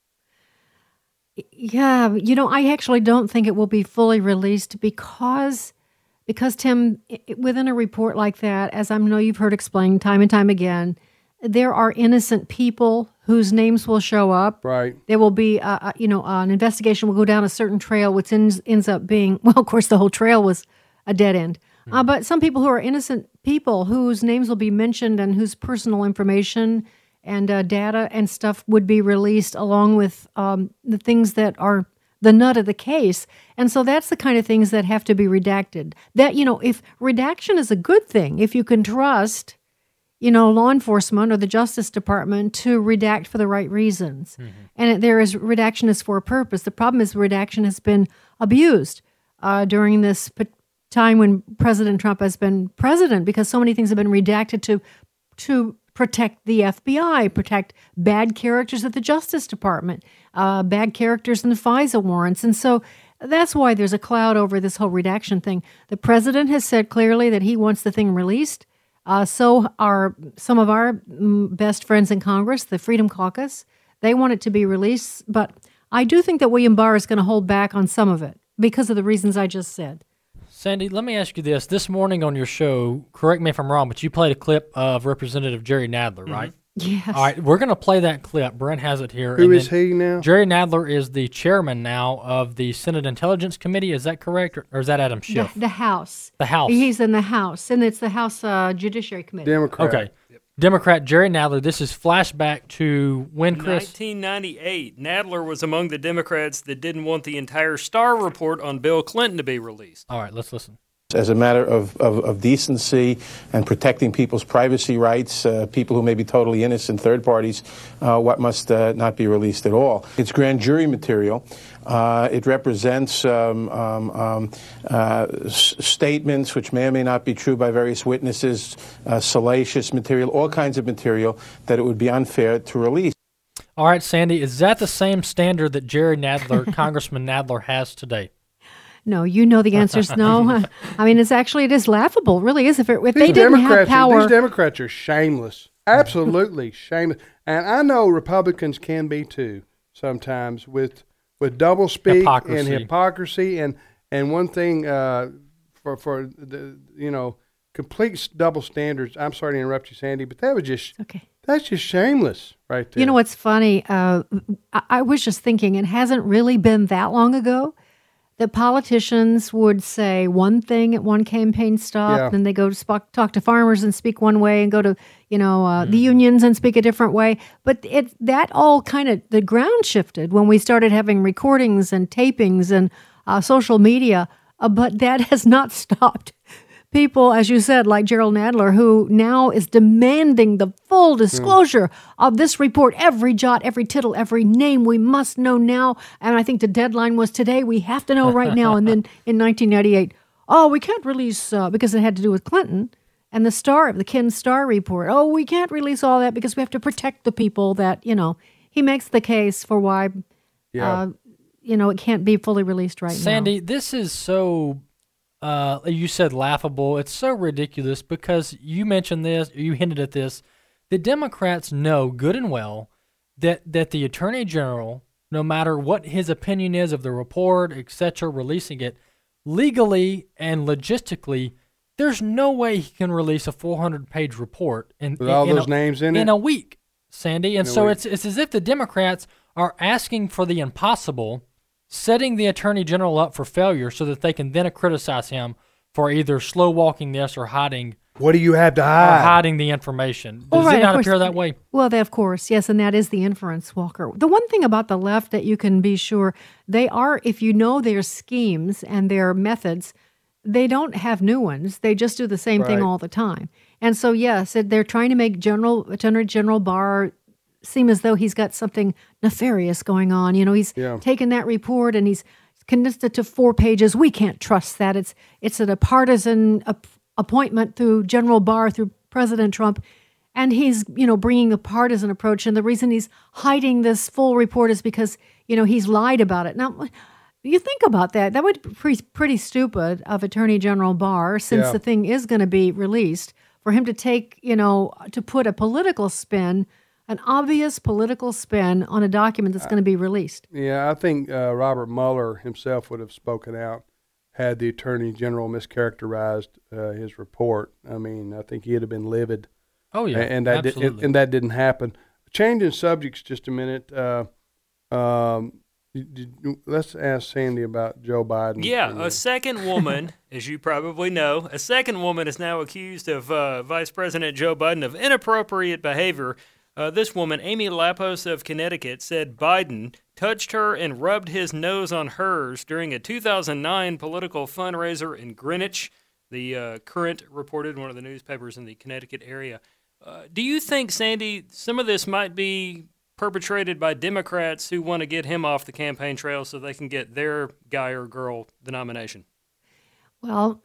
Yeah, you know, I actually don't think it will be fully released because, because Tim, within a report like that, as I know you've heard explained time and time again, there are innocent people whose names will show up. Right. There will be, uh, uh, you know, uh, an investigation will go down a certain trail, which ends, ends up being, well, of course, the whole trail was a dead end. Mm-hmm. Uh, but some people who are innocent people whose names will be mentioned and whose personal information and uh, data and stuff would be released along with um, the things that are the nut of the case. And so that's the kind of things that have to be redacted. That, you know, if redaction is a good thing, if you can trust, you know, law enforcement or the Justice Department to redact for the right reasons. Mm-hmm. And there is, redaction is for a purpose. The problem is redaction has been abused uh, during this time when President Trump has been president, because so many things have been redacted to to protect the F B I, protect bad characters at the Justice Department, uh, bad characters in the FISA warrants. And so that's why there's a cloud over this whole redaction thing. The president has said clearly that he wants the thing released. Uh, so are some of our best friends in Congress, the Freedom Caucus. They want it to be released. But I do think that William Barr is going to hold back on some of it because of the reasons I just said. Sandy, let me ask you this. This morning on your show, correct me if I'm wrong, but you played a clip of Representative Jerry Nadler, mm-hmm. right? Yes. All right, we're going to play that clip. Brent has it here. Who and is he now? Jerry Nadler is the chairman now of the Senate Intelligence Committee. Is that correct, or, or is that Adam Schiff? The, the House. The House. He's in the House, and it's the House uh, Judiciary Committee. Democrat. Okay. Yep. Democrat Jerry Nadler. This is flashback to when, Chris? nineteen ninety-eight. Nadler was among the Democrats that didn't want the entire Starr report on Bill Clinton to be released. All right, let's listen. As a matter of, of, of decency and protecting people's privacy rights, uh, people who may be totally innocent, third parties, uh, what must uh, not be released at all. It's grand jury material. Uh, it represents um, um, um, uh, s- statements which may or may not be true by various witnesses, uh, salacious material, all kinds of material that it would be unfair to release. All right, Sandy, is that the same standard that Jerry Nadler, Congressman Nadler, has today? No, you know the answer is no. I mean, it's actually, it is laughable, really is. If, it, if these they didn't Democrats have power. Are, these Democrats are shameless, absolutely shameless. And I know Republicans can be too sometimes with with double speak hypocrisy. and hypocrisy. And, and one thing uh, for, for the, you know, complete double standards. I'm sorry to interrupt you, Sandy, but that was just, okay. That's just shameless right there. You know what's funny? Uh, I, I was just thinking, it hasn't really been that long ago that politicians would say one thing at one campaign stop, Yeah. then they go to sp- talk to farmers and speak one way, and go to you know uh, mm. the unions and speak a different way. But it that all kind of the ground shifted when we started having recordings and tapings and uh, social media. Uh, but that has not stopped people, as you said, like Gerald Nadler, who now is demanding the full disclosure mm. of this report, every jot, every tittle, every name. We must know now. And I think the deadline was today. We have to know right now. And then in nineteen ninety-eight, oh, we can't release, uh, because it had to do with Clinton and the Starr, the Ken Starr report. Oh, we can't release all that because we have to protect the people that, you know, he makes the case for why, yeah. uh, you know, it can't be fully released right Sandy, now. Sandy, this is so... Uh, you said laughable. It's so ridiculous because you mentioned this, you hinted at this. The Democrats know good and well that, that the Attorney General, no matter what his opinion is of the report, et cetera, releasing it, legally and logistically, there's no way he can release a four hundred page report in, with all in those a, names in, in it? a week, Sandy. And in so it's it's as if the Democrats are asking for the impossible, setting the Attorney General up for failure so that they can then criticize him for either slow walking this or hiding. What do you have to hide? Or hiding the information. Does oh, right, it not course, appear that way? Well, they, of course, yes, and that is the inference, Walker. The one thing about the left that you can be sure, they are, if you know their schemes and their methods, they don't have new ones. They just do the same right. thing all the time. And so, yes, it- they're trying to make General Attorney General Barr seem as though he's got something nefarious going on. You know, he's Yeah. taken that report and he's condensed it to four pages. We can't trust that. It's it's a partisan ap- appointment through General Barr, through President Trump. And he's, you know, bringing a partisan approach. And the reason he's hiding this full report is because, you know, he's lied about it. Now, you think about that. That would be pretty, pretty stupid of Attorney General Barr, since Yeah. the thing is going to be released, for him to take, you know, to put a political spin, an obvious political spin on a document that's going to be released. Yeah, I think uh, Robert Mueller himself would have spoken out had the Attorney General mischaracterized uh, his report. I mean, I think he'd have been livid. Oh, yeah, and that did, absolutely. and that didn't happen. Changing subjects just a minute. Uh, um, did, did, let's ask Sandy about Joe Biden. Yeah, and, a second woman, as you probably know, a second woman is now accused of uh, Vice President Joe Biden of inappropriate behavior. Uh, this woman, Amy Lapos of Connecticut, said Biden touched her and rubbed his nose on hers during a two thousand nine political fundraiser in Greenwich. The uh, Current reported, one of the newspapers in the Connecticut area. Uh, do you think, Sandy, some of this might be perpetrated by Democrats who want to get him off the campaign trail so they can get their guy or girl the nomination? Well,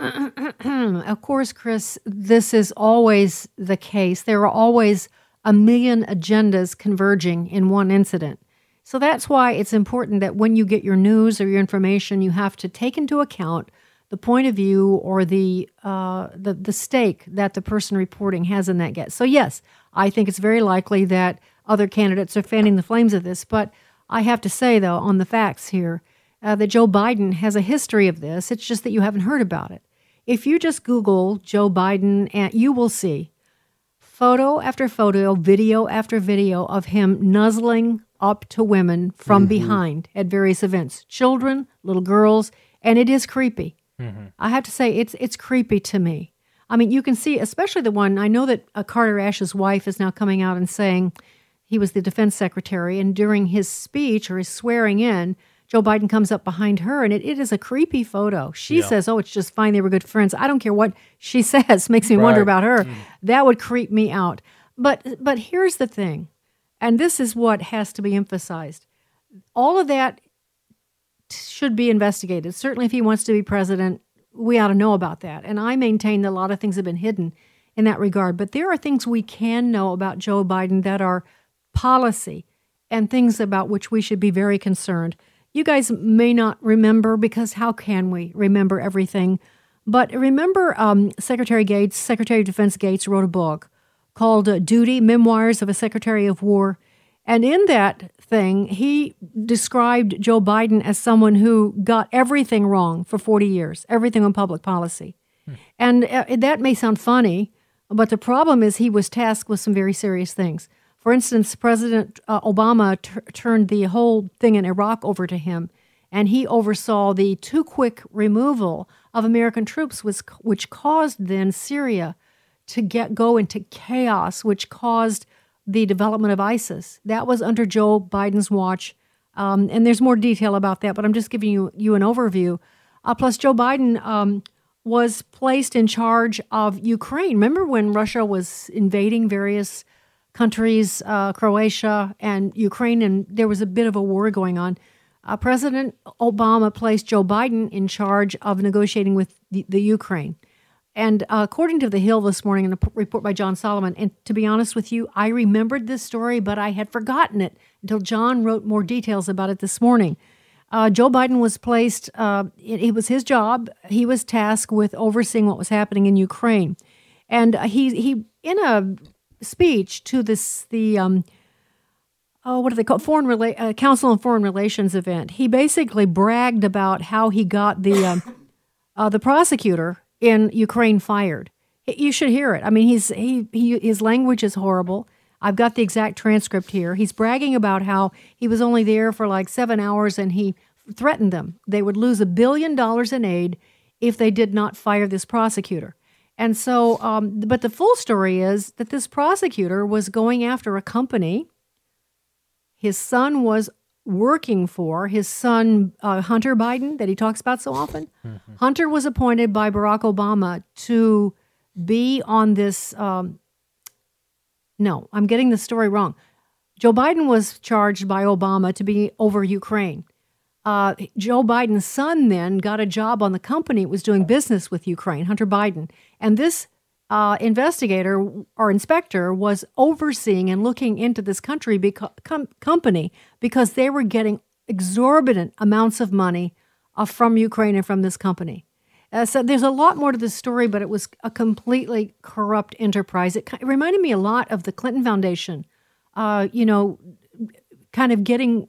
of course, Chris, this is always the case. There are always a million agendas converging in one incident. So that's why it's important that when you get your news or your information, you have to take into account the point of view or the uh, the the stake that the person reporting has in that guess. So yes, I think it's very likely that other candidates are fanning the flames of this. But I have to say, though, on the facts here, uh, that Joe Biden has a history of this. It's just that you haven't heard about it. If you just Google Joe Biden, and you will see photo after photo, video after video of him nuzzling up to women from Mhm. behind at various events, children, little girls, and it is creepy. Mm-hmm. I have to say, it's it's creepy to me. I mean, you can see, especially the one, I know that uh, Carter Ash's wife is now coming out and saying he was the defense secretary, and during his speech or his swearing in, Joe Biden comes up behind her, and it, it is a creepy photo. She Yeah. says, oh, it's just fine, they were good friends. I don't care what she says, makes me wonder Right. about her. Mm. That would creep me out. But But here's the thing, and this is what has to be emphasized. All of that should be investigated. Certainly, if he wants to be president, we ought to know about that. And I maintain that a lot of things have been hidden in that regard. But there are things we can know about Joe Biden that are policy and things about which we should be very concerned. You guys may not remember, because how can we remember everything? But remember um, Secretary Gates, Secretary of Defense Gates wrote a book called uh, Duty, Memoirs of a Secretary of War. And in that thing, he described Joe Biden as someone who got everything wrong for forty years, everything on public policy. Hmm. And uh, that may sound funny, but the problem is he was tasked with some very serious things. For instance, President uh, Obama t- turned the whole thing in Iraq over to him, and he oversaw the too quick removal of American troops, which, which caused then Syria to get go into chaos, which caused the development of ISIS. That was under Joe Biden's watch. Um, and there's more detail about that, but I'm just giving you, you an overview. Uh, plus, Joe Biden um, was placed in charge of Ukraine. Remember when Russia was invading various countries, uh, Croatia and Ukraine, and there was a bit of a war going on? Uh, President Obama placed Joe Biden in charge of negotiating with the, the Ukraine. And uh, according to The Hill this morning, in a p- report by John Solomon, and to be honest with you, I remembered this story, but I had forgotten it until John wrote more details about it this morning. Uh, Joe Biden was placed, uh, it, it was his job, he was tasked with overseeing what was happening in Ukraine. And uh, he, he in a speech to this, the, um, oh, what do they call it? Foreign Rela- uh, Council on Foreign Relations event, he basically bragged about how he got the, um, uh, the prosecutor in Ukraine fired. You should hear it. I mean, he's he, he his language is horrible. I've got the exact transcript here. He's bragging about how he was only there for like seven hours and he threatened them. They would lose a billion dollars in aid if they did not fire this prosecutor. And so, um, but the full story is that this prosecutor was going after a company his son was working for, his son, uh, Hunter Biden, that he talks about so often. Mm-hmm. Hunter was appointed by Barack Obama to be on this. Um, no, I'm getting the story wrong. Joe Biden was charged by Obama to be over Ukraine. Uh, Joe Biden's son then got a job on the company that was doing business with Ukraine, Hunter Biden. And this uh, investigator or inspector was overseeing and looking into this country beca- com- company because they were getting exorbitant amounts of money uh, from Ukraine and from this company. Uh, so there's a lot more to this story, but it was a completely corrupt enterprise. It, it reminded me a lot of the Clinton Foundation, uh, you know, kind of getting...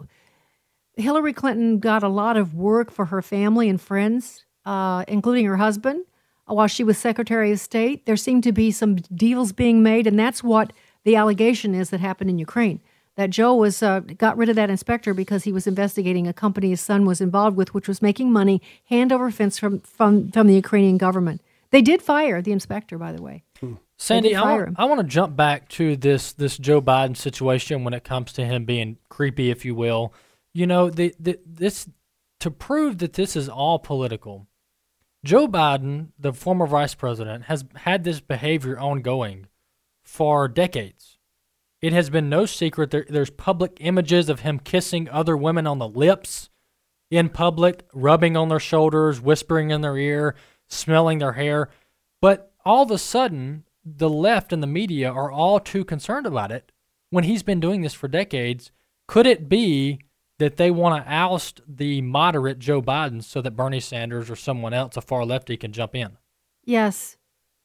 Hillary Clinton got a lot of work for her family and friends, uh, including her husband, while she was Secretary of State. There seemed to be some deals being made, and that's what the allegation is that happened in Ukraine. That Joe was uh, got rid of that inspector because he was investigating a company his son was involved with, which was making money hand over fist from, from, from the Ukrainian government. They did fire the inspector, by the way. Sandy, I want, I want to jump back to this this Joe Biden situation when it comes to him being creepy, if you will. You know, the, the, this to prove that this is all political, Joe Biden, the former vice president, has had this behavior ongoing for decades. It has been no secret. There, there's public images of him kissing other women on the lips in public, rubbing on their shoulders, whispering in their ear, smelling their hair. But all of a sudden, the left and the media are all too concerned about it when he's been doing this for decades. Could it be that they want to oust the moderate Joe Biden so that Bernie Sanders or someone else, a far lefty, can jump in? Yes.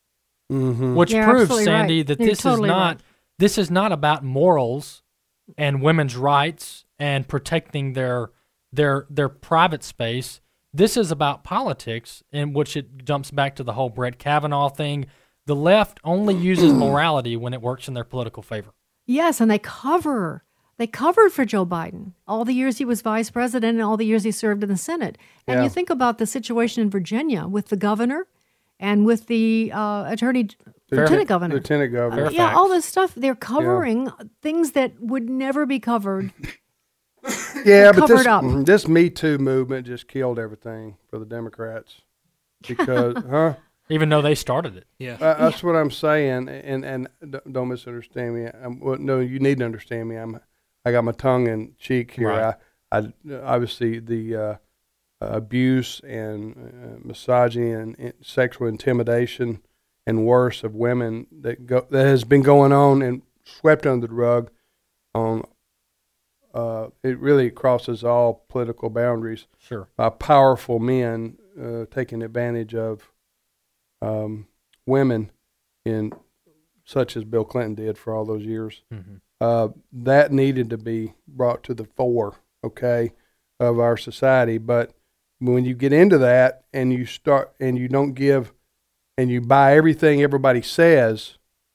Mm-hmm. Which You're proves, absolutely Sandy, right. that You're this totally is not right. this is not about morals and women's rights and protecting their their their private space. This is about politics, in which it jumps back to the whole Brett Kavanaugh thing. The left only uses morality when it works in their political favor. Yes, and they cover. They covered for Joe Biden all the years he was vice president and all the years he served in the Senate. And Yeah. you think about the situation in Virginia with the governor and with the uh, attorney, lieutenant governor. Lieutenant governor. Yeah, all this stuff. They're covering things that would never be covered. Yeah, but covered this, up. this Me Too movement just killed everything for the Democrats. Because, huh? Even though they started it. Yeah. Uh, that's what I'm saying. And and d- don't misunderstand me. I'm, well, no, you need to understand me. I'm I got my tongue in cheek here. Right. I, I obviously the uh, abuse and uh, misogyny and, and sexual intimidation and worse of women that go that has been going on and swept under the rug on. Uh, it really crosses all political boundaries. Sure. By powerful men uh, taking advantage of um, women, in such as Bill Clinton did for all those years. Mm-hmm. Uh, that needed to be brought to the fore, okay, of our society. But when you get into that and you start and you don't give and you buy everything everybody says,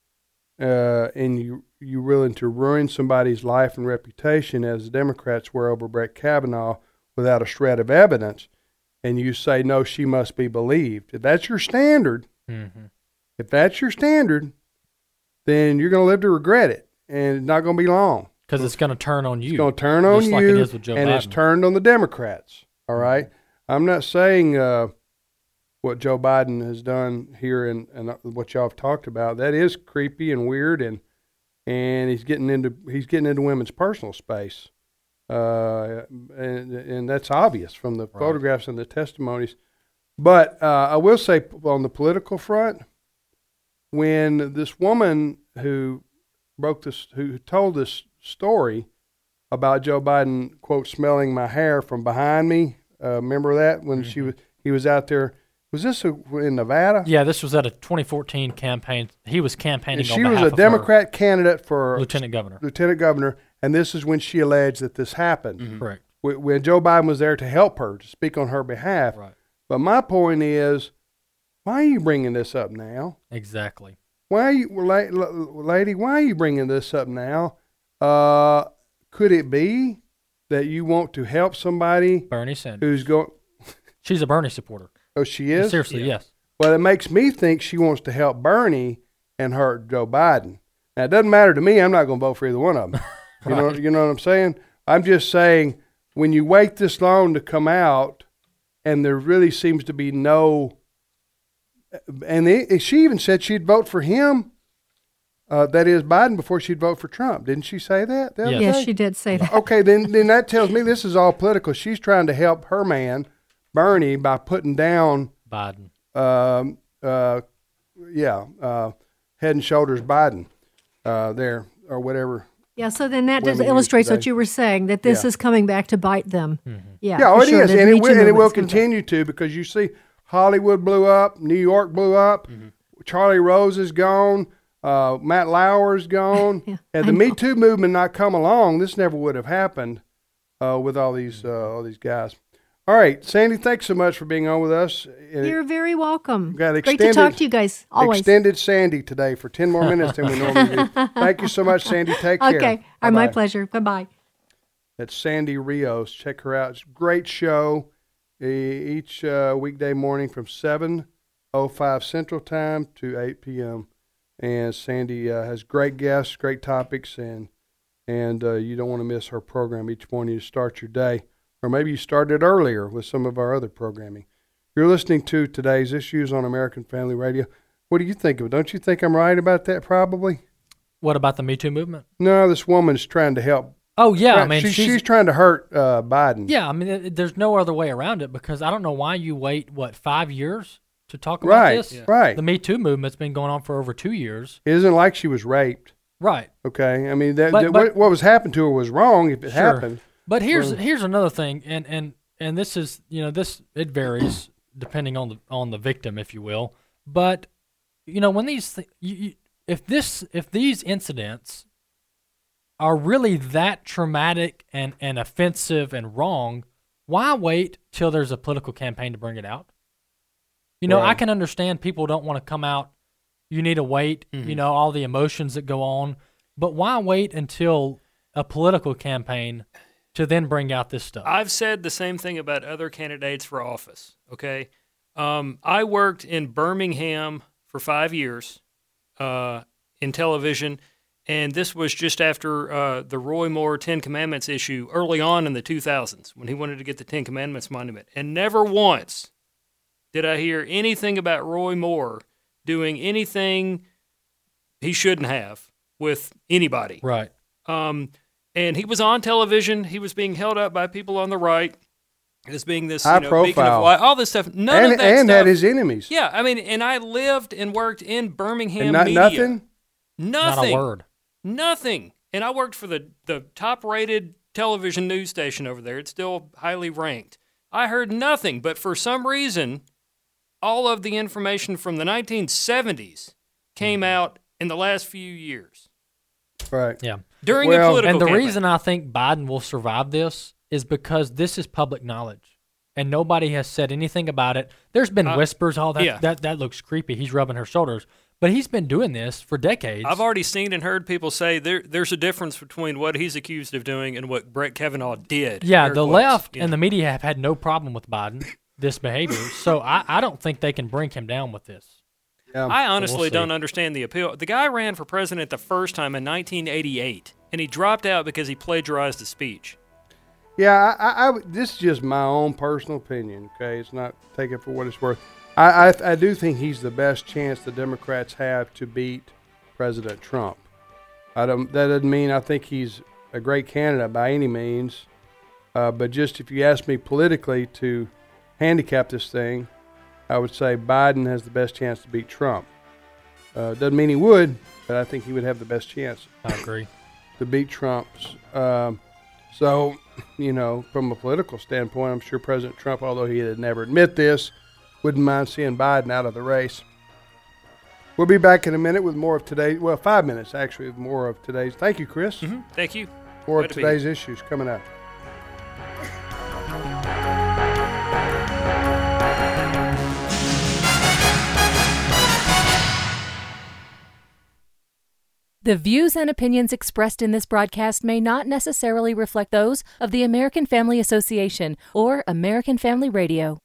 uh, and you you're willing to ruin somebody's life and reputation, as the Democrats were over Brett Kavanaugh, without a shred of evidence, and you say, no, she must be believed. If that's your standard, Mm-hmm. if that's your standard, then you're going to live to regret it, and it's not going to be long. Because it's going to turn on you. It's going to turn on just you, like it is with Joe and Biden. it's turned on the Democrats, all right? I'm not saying uh, what Joe Biden has done here and, and what y'all have talked about. That is creepy and weird, and and he's getting into he's getting into women's personal space, uh, and and that's obvious from the Right. photographs and the testimonies. But uh, I will say, on the political front, when this woman who broke this, who told this story about Joe Biden, quote, smelling my hair from behind me, uh, remember that when Mm-hmm. she was he was out there. Was this a, in Nevada? Yeah, this was at a twenty fourteen campaign. He was campaigning And on she behalf was a of Democrat candidate for her lieutenant governor. lieutenant governor, and this is when she alleged that this happened. Mm-hmm. Correct. When when Joe Biden was there to help her, to speak on her behalf. Right. But my point is, why are you bringing this up now? Exactly. Why are you, la- la- lady, why are you bringing this up now? Uh, could it be that you want to help somebody Bernie Sanders. who's going... She's a Bernie supporter. Oh, she is? Seriously, yes. Well, it makes me think she wants to help Bernie and hurt Joe Biden. Now, it doesn't matter to me. I'm not going to vote for either one of them. You know, Right. you know what I'm saying? I'm just saying, when you wait this long to come out, and there really seems to be no and they, she even said she'd vote for him. Uh, that is Biden before she'd vote for Trump. Didn't she say that? the other Yes, day? she did say that. Okay, then then that tells me this is all political. She's trying to help her man, Bernie, by putting down Biden. Um, uh, yeah, uh, head and shoulders Biden uh, there or whatever. Yeah, so then that women just use illustrates today. what you were saying, that this Yeah. is coming back to bite them. Mm-hmm. Yeah, Yeah, oh, for it sure. is, The and it Me will, Too and it will movement's coming back. continue to, because you see Hollywood blew up, New York blew up, Mm-hmm. Charlie Rose is gone, uh, Matt Lauer's gone. Yeah, Had I the know. Me Too movement not come along, this never would have happened uh, with all these uh, all these guys. All right, Sandy, thanks so much for being on with us. And You're very welcome. got Great to extended- talk to you guys, always. Extended Sandy today for ten more minutes than we normally do. Thank you so much, Sandy. Take care. Okay, all right, my Bye-bye. pleasure. Bye-bye. That's Sandy Rios. Check her out. It's a great show e- each uh, weekday morning from seven oh five Central Time to eight p.m. And Sandy uh, has great guests, great topics, and and uh, you don't want to miss her program each morning to start your day. Or maybe you started earlier with some of our other programming. You're listening to Today's Issues on American Family Radio. What do you think of it? Don't you think I'm right about that, probably? What about the Me Too movement? No, this woman's trying to help. Oh, yeah. I Right, mean, she's, she's, she's trying to hurt uh, Biden. yeah, I mean, it, there's no other way around it, because I don't know why you wait, what, five years to talk about Right, this? yeah. right. The Me Too movement's been going on for over two years. It isn't like she was raped. Right. Okay. I mean, that, But- that- but- what, what was happened to her was wrong if it Sure. happened. But here's Well- here's another thing, and, and, and this is, you know, this it varies depending on the on the victim, if you will. But you know, when these th- you, you, if this if these incidents are really that traumatic and, and offensive and wrong, why wait till there's a political campaign to bring it out? You know, I Right. can understand people don't want to come out. You need to wait, Mhm. you know, all the emotions that go on. But why wait until a political campaign to then bring out this stuff? I've said the same thing about other candidates for office. Okay, um, I worked in Birmingham for five years uh, in television, and this was just after uh, the Roy Moore Ten Commandments issue early on in the two thousands when he wanted to get the Ten Commandments monument. And never once did I hear anything about Roy Moore doing anything he shouldn't have with anybody. Right. Um, and he was on television. He was being held up by people on the right as being this High you know, beacon profile. of light, all this stuff. None and of that and stuff. had his enemies. Yeah, I mean, and I lived and worked in Birmingham And not, media. nothing? Nothing. Not a word. Nothing. And I worked for the, the top-rated television news station over there. It's still highly ranked. I heard nothing, but for some reason, all of the information from the nineteen seventies came out in the last few years. Right. Yeah. During Well- a political And the campaign. reason I think Biden will survive this is because this is public knowledge, and nobody has said anything about it. There's been Uh, whispers, "Oh, that, yeah. that that looks creepy." He's rubbing her shoulders, but he's been doing this for decades. I've already seen and heard people say there there's a difference between what he's accused of doing and what Brett Kavanaugh did. yeah, Air the quotes. left Yeah. and the media have had no problem with Biden this behavior, so I, I don't think they can bring him down with this. Yeah. I honestly We'll see. don't understand the appeal. The guy ran for president the first time in nineteen eighty-eight, and he dropped out because he plagiarized a speech. Yeah, I, I, I, this is just my own personal opinion, okay? It's not, take it for what it's worth. I, I, I do think he's the best chance the Democrats have to beat President Trump. I don't, that doesn't mean I think he's a great candidate by any means, uh, but just if you ask me politically to handicap this thing, I would say Biden has the best chance to beat Trump. Uh, doesn't mean he would, but I think he would have the best chance I agree. to beat Trump's. Um, so, you know, from a political standpoint, I'm sure President Trump, although he would never admit this, wouldn't mind seeing Biden out of the race. We'll be back in a minute with more of today's, well, five minutes actually, with more of today's. Thank you, Chris. Mm-hmm. Thank you. More Glad of to be today's issues coming up. The views and opinions expressed in this broadcast may not necessarily reflect those of the American Family Association or American Family Radio.